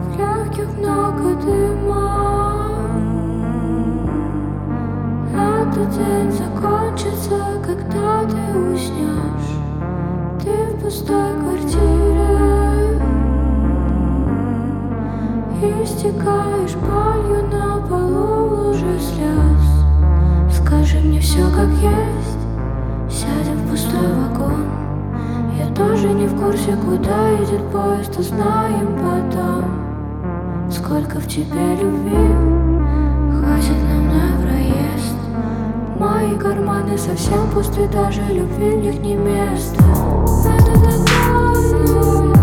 В легких много дыма. Этот день закончится, когда ты уснешь. Ты в пустой квартире и истекаешь болью на полу в луже слез. Скажи мне все как есть, сядем в пустой вагон. Я тоже не в курсе, куда едет поезд, узнаем потом. Сколько в тебе любви, хватит нам на проезд. Мои карманы совсем пусты, даже любви в них не место. Это так больно.